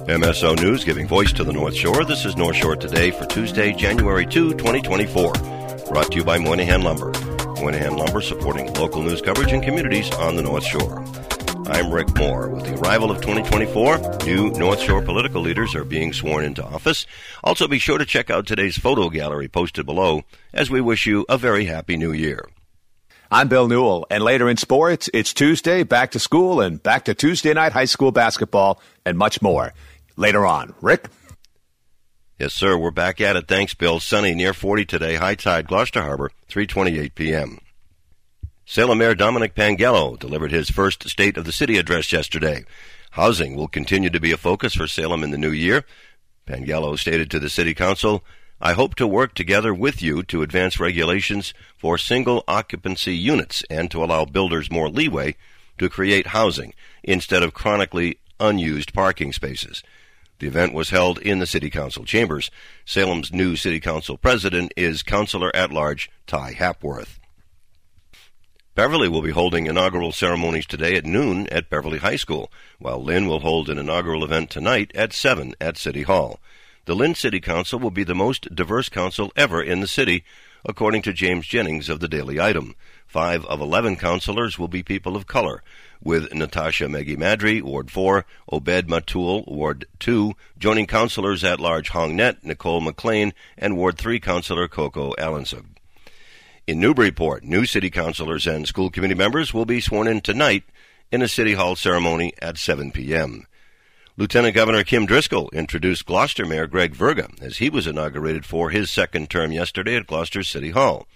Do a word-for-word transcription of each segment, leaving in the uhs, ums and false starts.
M S O News, giving voice to the North Shore. This is North Shore Today for Tuesday, January second, twenty twenty-four. Brought to you by Moynihan Lumber. Moynihan Lumber supporting local news coverage and communities on the North Shore. I'm Rick Moore. With the arrival of twenty twenty-four, new North Shore political leaders are being sworn into office. Also, be sure to check out today's photo gallery posted below as we wish you a very happy new year. I'm Bill Newell, and later in sports, it's Tuesday, back to school, and back to Tuesday night high school basketball, and much more. Later on. Rick? Yes, sir. We're back at it. Thanks, Bill. Sunny, near forty today. High tide, Gloucester Harbor, three twenty-eight p.m. Salem Mayor Dominic Pangello delivered his first State of the City address yesterday. Housing will continue to be a focus for Salem in the new year. Pangello stated to the City Council, "I hope to work together with you to advance regulations for single occupancy units and to allow builders more leeway to create housing instead of chronically unused parking spaces." The event was held in the City Council chambers. Salem's new City Council president is Councilor at Large Ty Hapworth. Beverly will be holding inaugural ceremonies today at noon at Beverly High School, while Lynn will hold an inaugural event tonight at seven at City Hall. The Lynn City Council will be the most diverse council ever in the city, according to James Jennings of the Daily Item. Five of eleven councilors will be people of color, with Natasha Maggie Madry, Ward four, Obed Matul, Ward two, joining councilors at large Hong Net, Nicole McLean, and Ward three councilor Coco Allensug. In Newburyport, new city councilors and school committee members will be sworn in tonight in a City Hall ceremony at seven p.m. Lieutenant Governor Kim Driscoll introduced Gloucester Mayor Greg Verga as he was inaugurated for his second term yesterday at Gloucester City Hall.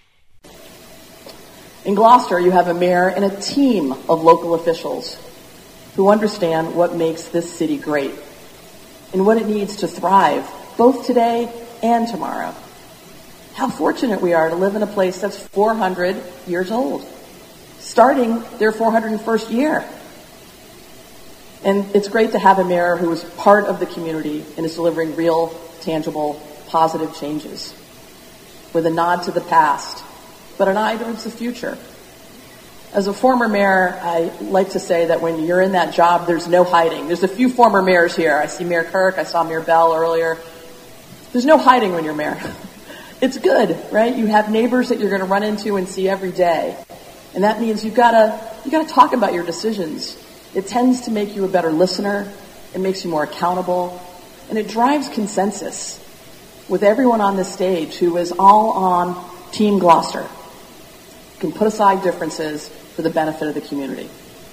In Gloucester, you have a mayor and a team of local officials who understand what makes this city great and what it needs to thrive, both today and tomorrow. How fortunate we are to live in a place that's four hundred years old, starting their four hundred first year. And it's great to have a mayor who is part of the community and is delivering real, tangible, positive changes with a nod to the past, but an eye towards the future. As a former mayor, I like to say that when you're in that job, there's no hiding. There's a few former mayors here. I see Mayor Kirk, I saw Mayor Bell earlier. There's no hiding when you're mayor. It's good, right? You have neighbors that you're going to run into and see every day. And that means you've got to you got to talk about your decisions. It tends to make you a better listener. It makes you more accountable. And it drives consensus with everyone on this stage who is all on Team Gloucester. You can put aside differences for the benefit of the community.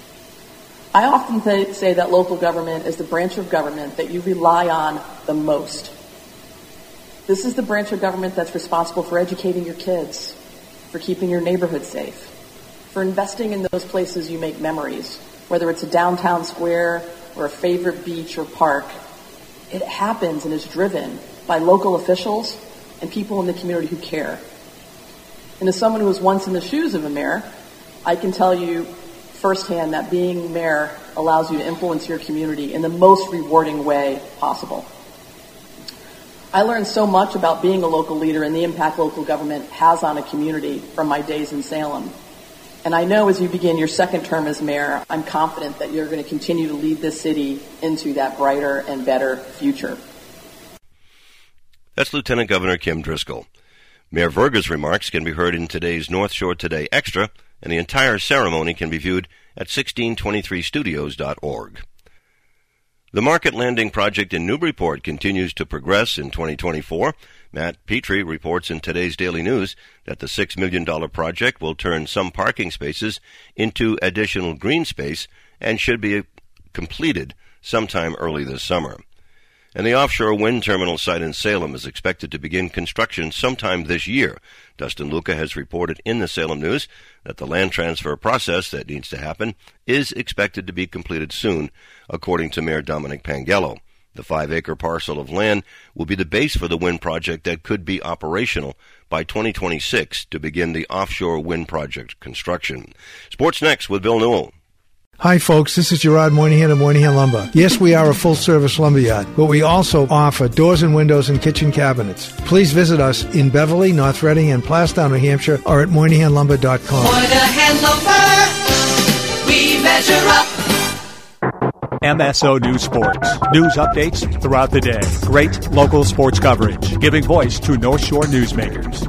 I often th- say that local government is the branch of government that you rely on the most. This is the branch of government that's responsible for educating your kids, for keeping your neighborhood safe, for investing in those places you make memories, whether it's a downtown square or a favorite beach or park. It happens and is driven by local officials and people in the community who care. And as someone who was once in the shoes of a mayor, I can tell you firsthand that being mayor allows you to influence your community in the most rewarding way possible. I learned so much about being a local leader and the impact local government has on a community from my days in Salem. And I know as you begin your second term as mayor, I'm confident that you're going to continue to lead this city into that brighter and better future. That's Lieutenant Governor Kim Driscoll. Mayor Verga's remarks can be heard in today's North Shore Today Extra, and the entire ceremony can be viewed at sixteen twenty-three studios dot org. The Market Landing project in Newburyport continues to progress in twenty twenty-four. Matt Petrie reports in today's Daily News that the six million dollars project will turn some parking spaces into additional green space and should be completed sometime early this summer. And the offshore wind terminal site in Salem is expected to begin construction sometime this year. Dustin Luca has reported in the Salem News that the land transfer process that needs to happen is expected to be completed soon, according to Mayor Dominic Pangello. The five-acre parcel of land will be the base for the wind project that could be operational by twenty twenty-six to begin the offshore wind project construction. Sports next with Bill Newell. Hi, folks. This is Gerard Moynihan of Moynihan Lumber. Yes, we are a full-service lumberyard, but we also offer doors and windows and kitchen cabinets. Please visit us in Beverly, North Reading, and Plastown, New Hampshire, or at Moynihan Lumber dot com. Moynihan Lumber, we measure up. M S O News Sports. News updates throughout the day. Great local sports coverage, giving voice to North Shore newsmakers.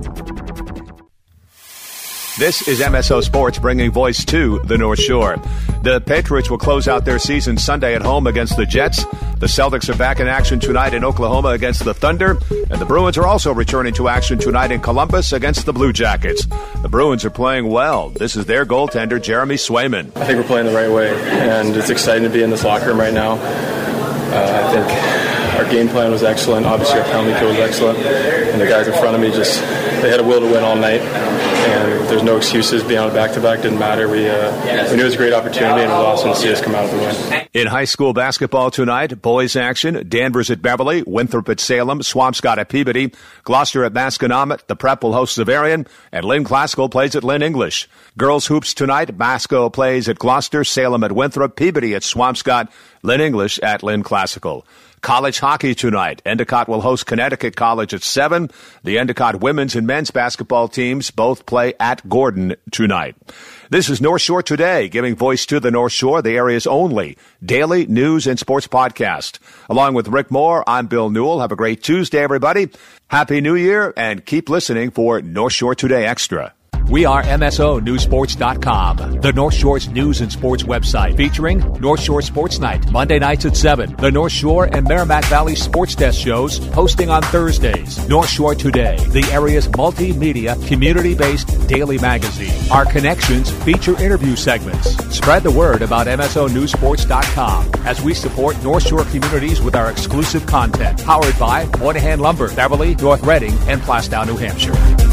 This is M S O Sports, bringing voice to the North Shore. The Patriots will close out their season Sunday at home against the Jets. The Celtics are back in action tonight in Oklahoma against the Thunder. And the Bruins are also returning to action tonight in Columbus against the Blue Jackets. The Bruins are playing well. This is their goaltender, Jeremy Swayman. I think we're playing the right way, and it's exciting to be in this locker room right now. Uh, I think our game plan was excellent. Obviously, our penalty kill was excellent. And the guys in front of me just, they had a will to win all night. And there's no excuses. Being on a back-to-back didn't matter. We uh, we knew it was a great opportunity, and it was awesome to see us come out of the win. In high school basketball tonight, boys action, Danvers at Beverly, Winthrop at Salem, Swampscott at Peabody, Gloucester at Masconomet, the Prep will host Xaverian, and Lynn Classical plays at Lynn English. Girls hoops tonight, Masco plays at Gloucester, Salem at Winthrop, Peabody at Swampscott, Lynn English at Lynn Classical. College hockey tonight. Endicott will host Connecticut College at seven. The Endicott women's and men's basketball teams both play at Gordon tonight. This is North Shore Today, giving voice to the North Shore, the area's only daily news and sports podcast. Along with Rick Moore, I'm Bill Newell. Have a great Tuesday, everybody. Happy New Year, and keep listening for North Shore Today Extra. We are M S O News Sports dot com, the North Shore's news and sports website, featuring North Shore Sports Night, Monday nights at seven. The North Shore and Merrimack Valley Sports Desk shows, hosting on Thursdays. North Shore Today, the area's multimedia, community-based daily magazine. Our connections feature interview segments. Spread the word about M S O News Sports dot com as we support North Shore communities with our exclusive content. Powered by Moynihan Lumber, Beverly, North Reading, and Plastown, New Hampshire.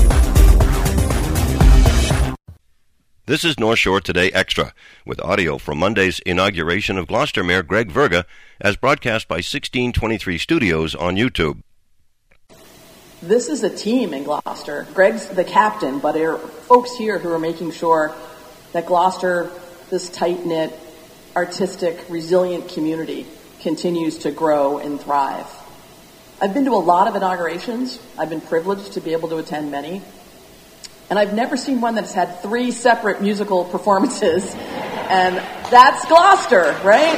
This is North Shore Today Extra, with audio from Monday's inauguration of Gloucester Mayor Greg Verga, as broadcast by sixteen twenty-three Studios on YouTube. This is a team in Gloucester. Greg's the captain, but there are folks here who are making sure that Gloucester, this tight-knit, artistic, resilient community, continues to grow and thrive. I've been to a lot of inaugurations. I've been privileged to be able to attend many. And I've never seen one that's had three separate musical performances. And that's Gloucester, right?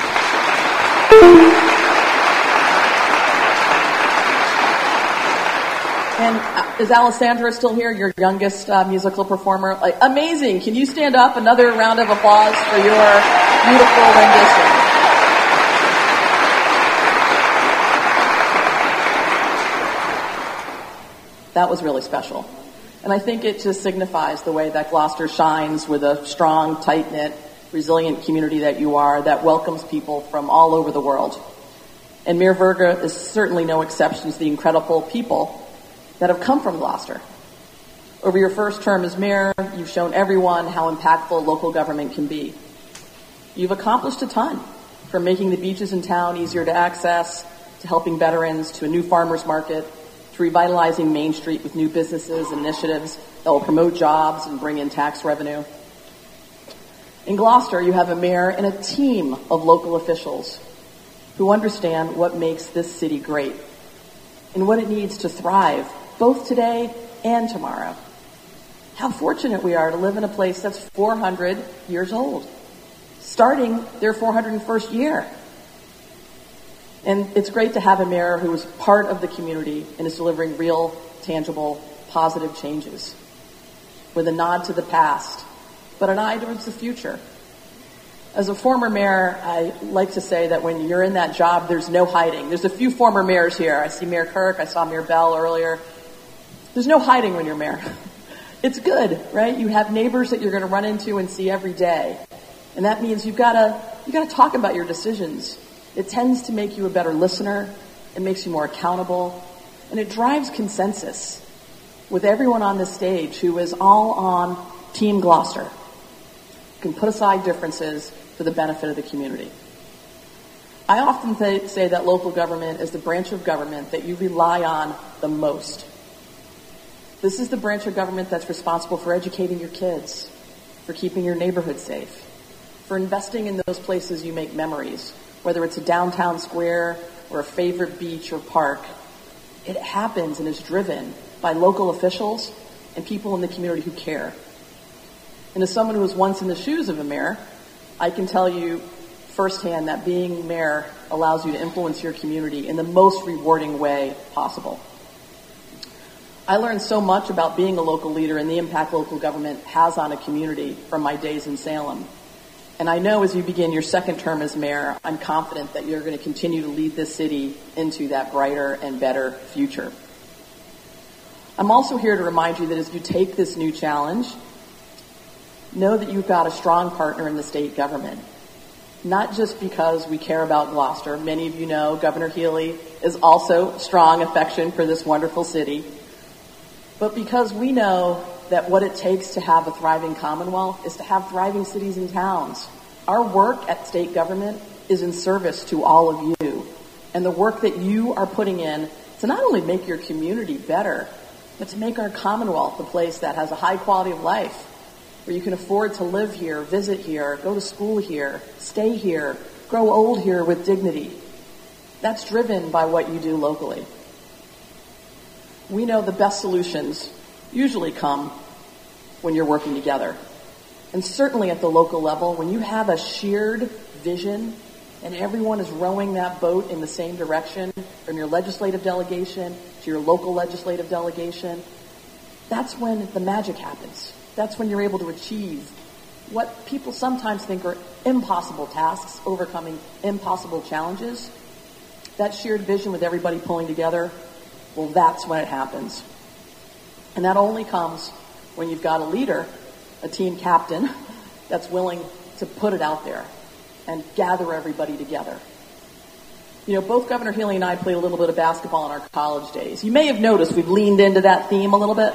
And uh, is Alessandra still here, your youngest uh, musical performer? Like, amazing. Can you stand up? Another round of applause for your beautiful rendition. That was really special. And I think it just signifies the way that Gloucester shines with a strong, tight-knit, resilient community that you are that welcomes people from all over the world. And Mayor Verga is certainly no exception to the incredible people that have come from Gloucester. Over your first term as mayor, you've shown everyone how impactful local government can be. You've accomplished a ton, from making the beaches in town easier to access, to helping veterans, to a new farmers market, to revitalizing Main Street with new businesses and initiatives that will promote jobs and bring in tax revenue. In Gloucester, you have a mayor and a team of local officials who understand what makes this city great and what it needs to thrive, both today and tomorrow. How fortunate we are to live in a place that's four hundred years old, starting their four hundred first year. And it's great to have a mayor who is part of the community and is delivering real, tangible, positive changes with a nod to the past, but an eye towards the future. As a former mayor, I like to say that when you're in that job, there's no hiding. There's a few former mayors here. I see Mayor Kirk. I saw Mayor Bell earlier. There's no hiding when you're mayor. It's good, right? You have neighbors that you're going to run into and see every day. And that means you've got to, you've got to talk about your decisions. It tends to make you a better listener, it makes you more accountable, and it drives consensus with everyone on this stage who is all on Team Gloucester. You can put aside differences for the benefit of the community. I often th- say that local government is the branch of government that you rely on the most. This is the branch of government that's responsible for educating your kids, for keeping your neighborhood safe, for investing in those places you make memories, whether it's a downtown square or a favorite beach or park. It happens and is driven by local officials and people in the community who care. And as someone who was once in the shoes of a mayor, I can tell you firsthand that being mayor allows you to influence your community in the most rewarding way possible. I learned so much about being a local leader and the impact local government has on a community from my days in Salem. And I know as you begin your second term as mayor, I'm confident that you're going to continue to lead this city into that brighter and better future. I'm also here to remind you that as you take this new challenge, know that you've got a strong partner in the state government. Not just because we care about Gloucester. Many of you know Governor Healy is also strong affection for this wonderful city. But because we know that what it takes to have a thriving Commonwealth is to have thriving cities and towns. Our work at state government is in service to all of you. And the work that you are putting in to not only make your community better, but to make our Commonwealth a place that has a high quality of life, where you can afford to live here, visit here, go to school here, stay here, grow old here with dignity. That's driven by what you do locally. We know the best solutions usually come when you're working together. And certainly at the local level, when you have a shared vision and everyone is rowing that boat in the same direction, from your legislative delegation to your local legislative delegation, that's when the magic happens. That's when you're able to achieve what people sometimes think are impossible tasks, overcoming impossible challenges. That shared vision with everybody pulling together, well, that's when it happens. And that only comes when you've got a leader, a team captain, that's willing to put it out there and gather everybody together. You know, both Governor Healy and I played a little bit of basketball in our college days. You may have noticed we've leaned into that theme a little bit.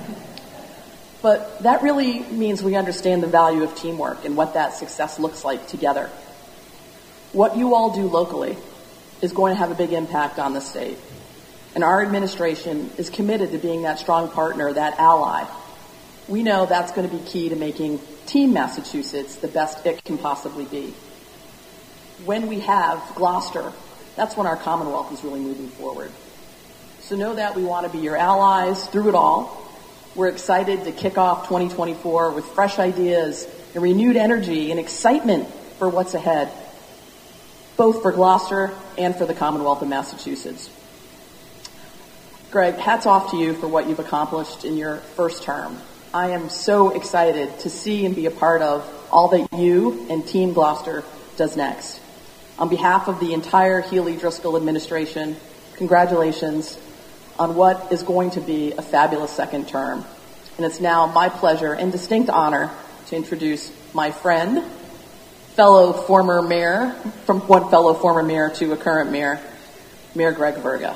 But that really means we understand the value of teamwork and what that success looks like together. What you all do locally is going to have a big impact on the state. And our administration is committed to being that strong partner, that ally. We know that's going to be key to making Team Massachusetts the best it can possibly be. When we have Gloucester, that's when our Commonwealth is really moving forward. So know that we want to be your allies through it all. We're excited to kick off twenty twenty-four with fresh ideas and renewed energy and excitement for what's ahead, both for Gloucester and for the Commonwealth of Massachusetts. Greg, hats off to you for what you've accomplished in your first term. I am so excited to see and be a part of all that you and Team Gloucester does next. On behalf of the entire Healy Driscoll administration, congratulations on what is going to be a fabulous second term. And it's now my pleasure and distinct honor to introduce my friend, fellow former mayor, from one fellow former mayor to a current mayor, Mayor Greg Verga.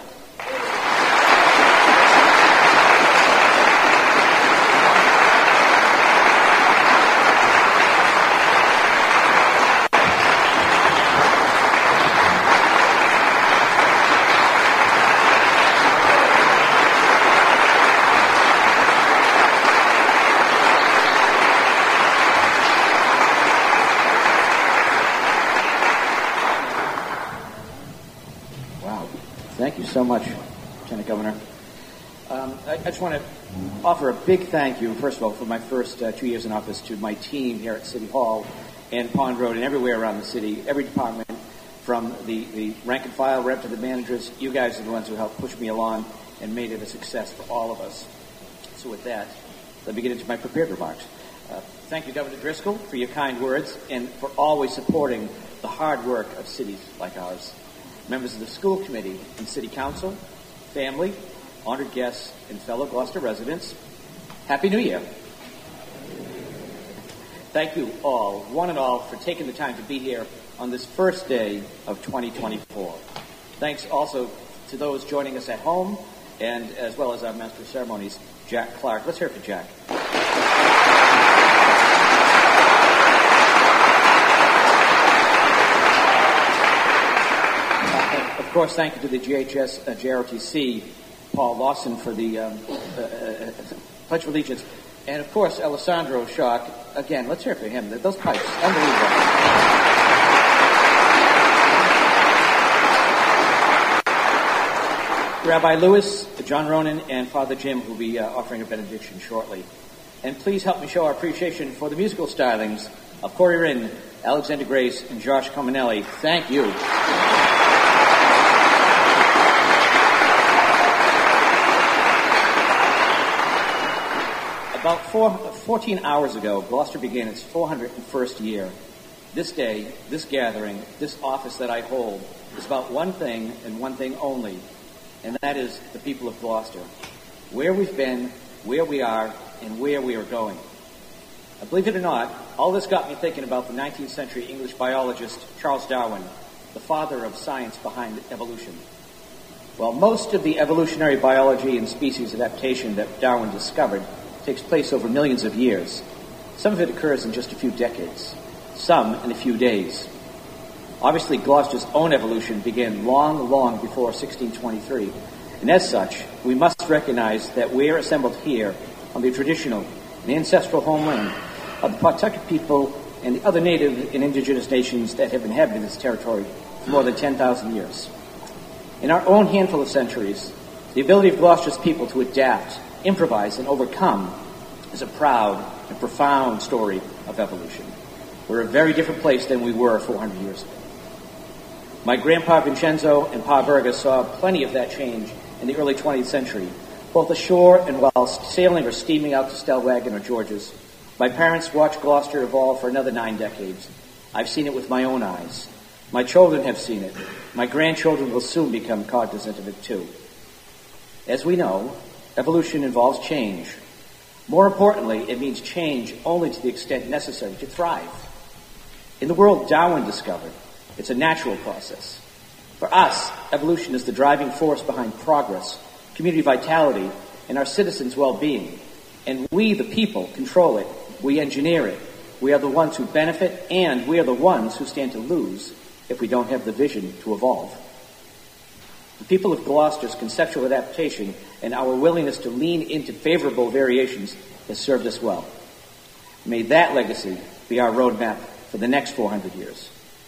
Thank you so much, Lieutenant Governor. Um, I, I just want to offer a big thank you, first of all, for my first uh, two years in office to my team here at City Hall and Pond Road and everywhere around the city, every department, from the, the rank and file rep to the managers. You guys are the ones who helped push me along and made it a success for all of us. So with that, let me get into my prepared remarks. Uh, thank you, Governor Driscoll, for your kind words and for always supporting the hard work of cities like ours. Members of the school committee and city council, family, honored guests, and fellow Gloucester residents, Happy New Year. Thank you all, one and all, for taking the time to be here on this first day of twenty twenty-four. Thanks also to those joining us at home, and as well as our Master of Ceremonies, Jack Clark. Let's hear it for Jack. Of course, thank you to the G H S, uh, J R O T C, Paul Lawson for the um, uh, uh, Pledge of Allegiance. And of course, Alessandro Shock. Again, let's hear it for him. Those pipes, unbelievable. Rabbi Lewis, John Ronan, and Father Jim will be uh, offering a benediction shortly. And please help me show our appreciation for the musical stylings of Corey Rinn Alexander Grace, and Josh Cominelli. Thank you. About four, fourteen hours ago, Gloucester began its four hundred first year. This day, this gathering, this office that I hold is about one thing and one thing only, and that is the people of Gloucester. Where we've been, where we are, and where we are going. Uh, believe it or not, all this got me thinking about the nineteenth century English biologist Charles Darwin, the father of science behind evolution. Well, most of the evolutionary biology and species adaptation that Darwin discovered takes place over millions of years. Some of it occurs in just a few decades, some in a few days. Obviously, Gloucester's own evolution began long, long before sixteen twenty-three, and as such, we must recognize that we're assembled here on the traditional and ancestral homeland of the Pawtucket people and the other native and indigenous nations that have inhabited this territory for more than ten thousand years. In our own handful of centuries, the ability of Gloucester's people to adapt, improvise, and overcome is a proud and profound story of evolution. We're a very different place than we were four hundred years ago. My grandpa Vincenzo and Pa Berga saw plenty of that change in the early twentieth century, both ashore and while sailing or steaming out to Stellwagen or Georges. My parents watched Gloucester evolve for another nine decades. I've seen it with my own eyes. My children have seen it. My grandchildren will soon become cognizant of it too. As we know, evolution involves change. More importantly, it means change only to the extent necessary to thrive. In the world Darwin discovered, it's a natural process. For us, evolution is the driving force behind progress, community vitality, and our citizens' well-being. And we, the people, control it. We engineer it. We are the ones who benefit, and we are the ones who stand to lose if we don't have the vision to evolve. The people of Gloucester's conceptual adaptation and our willingness to lean into favorable variations has served us well. May that legacy be our roadmap for the next four hundred years.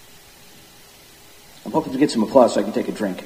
I'm hoping to get some applause so I can take a drink.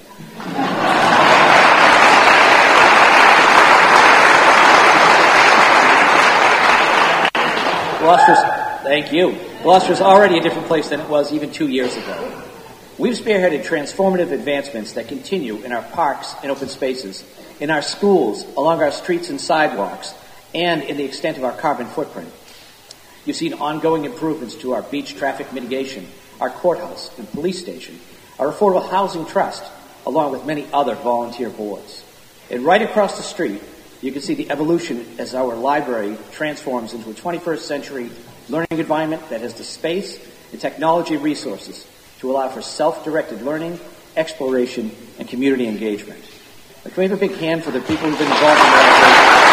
Gloucester's, thank you. Gloucester's already a different place than it was even two years ago. We've spearheaded transformative advancements that continue in our parks and open spaces, in our schools, along our streets and sidewalks, and in the extent of our carbon footprint. You've seen ongoing improvements to our beach traffic mitigation, our courthouse and police station, our affordable housing trust, along with many other volunteer boards. And right across the street, you can see the evolution as our library transforms into a twenty-first century learning environment that has the space and technology resources to allow for self-directed learning, exploration, and community engagement. Can we have a big hand for the people who've been involved in that?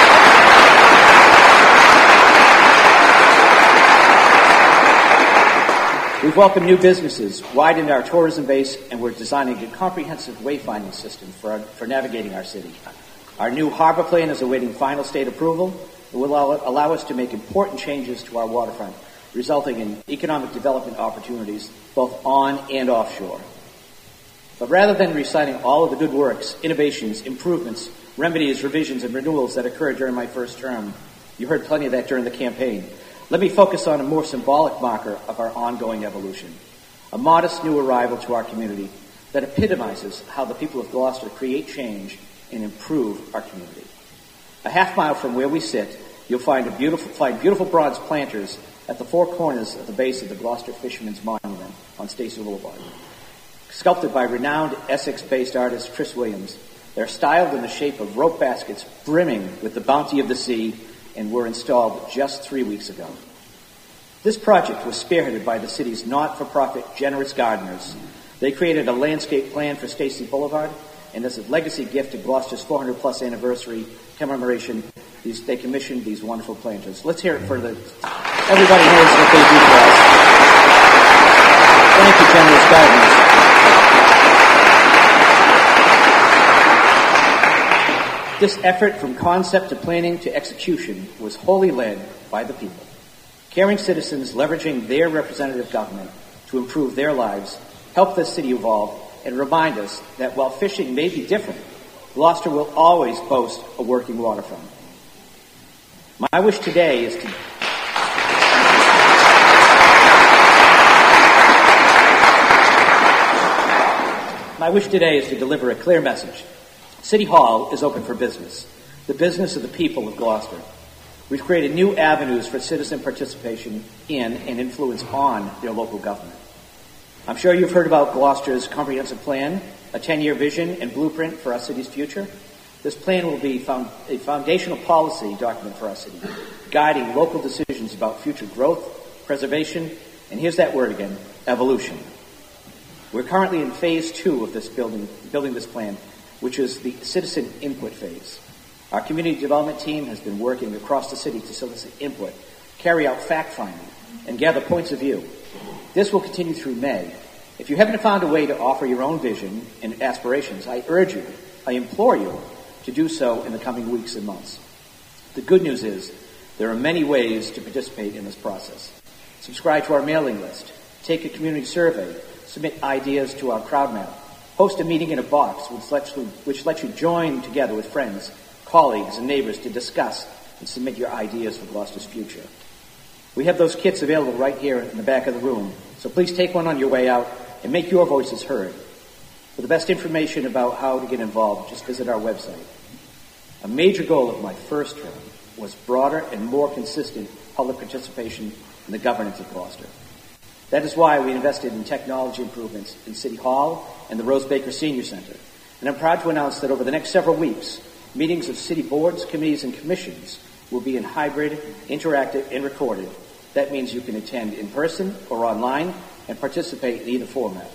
We've welcomed new businesses, widened our tourism base, and we're designing a comprehensive wayfinding system for, our, for navigating our city. Our new harbor plan is awaiting final state approval. It will allow, allow us to make important changes to our waterfront, resulting in economic development opportunities both on and offshore. But rather than reciting all of the good works, innovations, improvements, remedies, revisions, and renewals that occurred during my first term, you heard plenty of that during the campaign, let me focus on a more symbolic marker of our ongoing evolution, a modest new arrival to our community that epitomizes how the people of Gloucester create change and improve our community. A half mile from where we sit, you'll find a beautiful, find beautiful bronze planters at the four corners of the base of the Gloucester Fisherman's Monument on Stacy Boulevard. Sculpted by renowned Essex-based artist Chris Williams, they're styled in the shape of rope baskets brimming with the bounty of the sea and were installed just three weeks ago. This project was spearheaded by the city's not-for-profit Generous Gardeners. They created a landscape plan for Stacy Boulevard, and as a legacy gift to Gloucester's four hundred plus anniversary commemoration, these, they commissioned these wonderful planters. Let's hear it for the... Everybody knows what they do for us. Thank you, Generous Gardeners. This effort from concept to planning to execution was wholly led by the people. Caring citizens leveraging their representative government to improve their lives, help this city evolve, and remind us that while fishing may be different, Gloucester will always boast a working waterfront. My wish today is to... My wish today is to deliver a clear message. City Hall is open for business, the business of the people of Gloucester. We've created new avenues for citizen participation in and influence on their local government. I'm sure you've heard about Gloucester's comprehensive plan, a ten-year vision and blueprint for our city's future. This plan will be found a foundational policy document for our city, guiding local decisions about future growth, preservation, and here's that word again, evolution. We're currently in phase two of this building, building this plan, which is the citizen input phase. Our community development team has been working across the city to solicit input, carry out fact-finding, and gather points of view. This will continue through May. If you haven't found a way to offer your own vision and aspirations, I urge you, I implore you, to do so in the coming weeks and months. The good news is there are many ways to participate in this process. Subscribe to our mailing list, take a community survey, submit ideas to our crowd map, host a meeting in a box which lets you, which lets you join together with friends, colleagues, and neighbors to discuss and submit your ideas for Gloucester's future. We have those kits available right here in the back of the room, so please take one on your way out and make your voices heard. For the best information about how to get involved, just visit our website. A major goal of my first term was broader and more consistent public participation in the governance of Gloucester. That is why we invested in technology improvements in City Hall and the Rose Baker Senior Center. And I'm proud to announce that over the next several weeks, meetings of city boards, committees, and commissions will be in hybrid, interactive, and recorded. That means you can attend in person or online and participate in either format.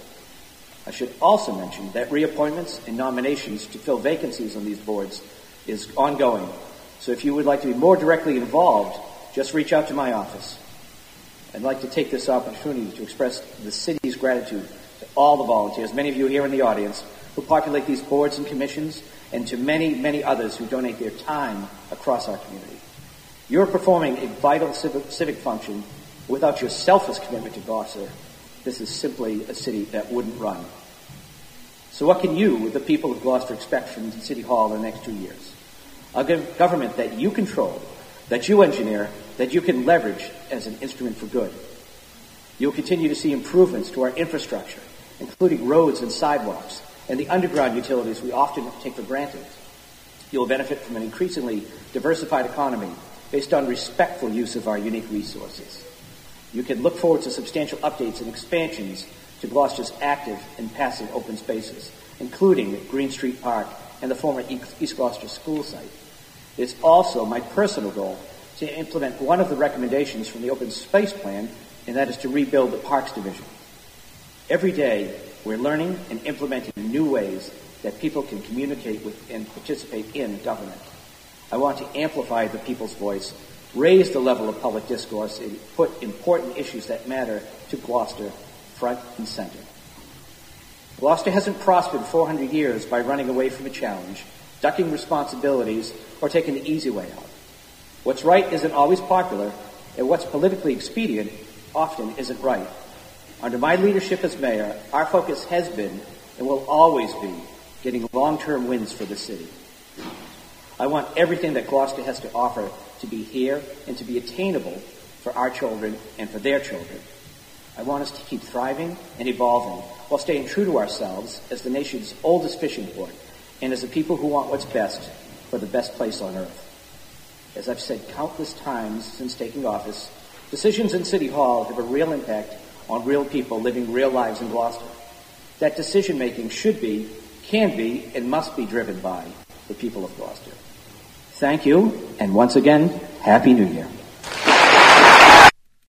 I should also mention that reappointments and nominations to fill vacancies on these boards is ongoing. So if you would like to be more directly involved, just reach out to my office. I'd like to take this opportunity to express the city's gratitude to all the volunteers, many of you here in the audience, who populate these boards and commissions, and to many, many others who donate their time across our community. You're performing a vital civic, civic function. Without your selfless commitment to Gloucester, this is simply a city that wouldn't run. So what can you, the people of Gloucester, expect from City Hall in the next two years? A government that you control, that you engineer, that you can leverage as an instrument for good. You'll continue to see improvements to our infrastructure, including roads and sidewalks, and the underground utilities we often take for granted. You'll benefit from an increasingly diversified economy based on respectful use of our unique resources. You can look forward to substantial updates and expansions to Gloucester's active and passive open spaces, including Green Street Park and the former East Gloucester school site. It's also my personal goal to implement one of the recommendations from the Open Space Plan, and that is to rebuild the Parks Division. Every day, we're learning and implementing new ways that people can communicate with and participate in government. I want to amplify the people's voice, raise the level of public discourse, and put important issues that matter to Gloucester front and center. Gloucester hasn't prospered four hundred years by running away from a challenge, ducking responsibilities, or taking the easy way out. What's right isn't always popular, and what's politically expedient often isn't right. Under my leadership as mayor, our focus has been and will always be getting long-term wins for the city. I want everything that Gloucester has to offer to be here and to be attainable for our children and for their children. I want us to keep thriving and evolving while staying true to ourselves as the nation's oldest fishing port and as a people who want what's best for the best place on earth. As I've said countless times since taking office, decisions in City Hall have a real impact on real people living real lives in Gloucester. That decision-making should be, can be, and must be driven by the people of Gloucester. Thank you, and once again, Happy New Year.